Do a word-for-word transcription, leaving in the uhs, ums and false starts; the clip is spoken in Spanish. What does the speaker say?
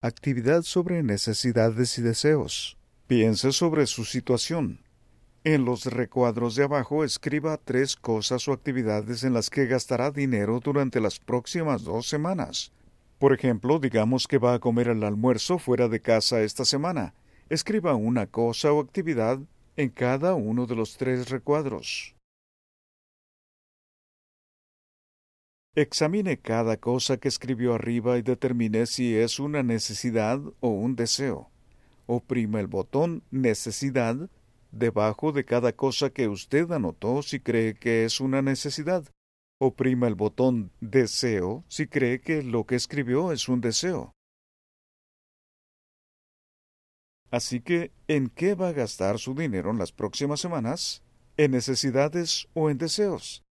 Actividad sobre necesidades y deseos. Piense sobre su situación. En los recuadros de abajo escriba tres cosas o actividades en las que gastará dinero durante las próximas dos semanas. Por ejemplo, digamos que va a comer el almuerzo fuera de casa esta semana. Escriba una cosa o actividad en cada uno de los tres recuadros. Examine cada cosa que escribió arriba y determine si es una necesidad o un deseo. Oprima el botón Necesidad debajo de cada cosa que usted anotó si cree que es una necesidad. Oprima el botón Deseo si cree que lo que escribió es un deseo. Así que, ¿en qué va a gastar su dinero en las próximas semanas? ¿En necesidades o en deseos?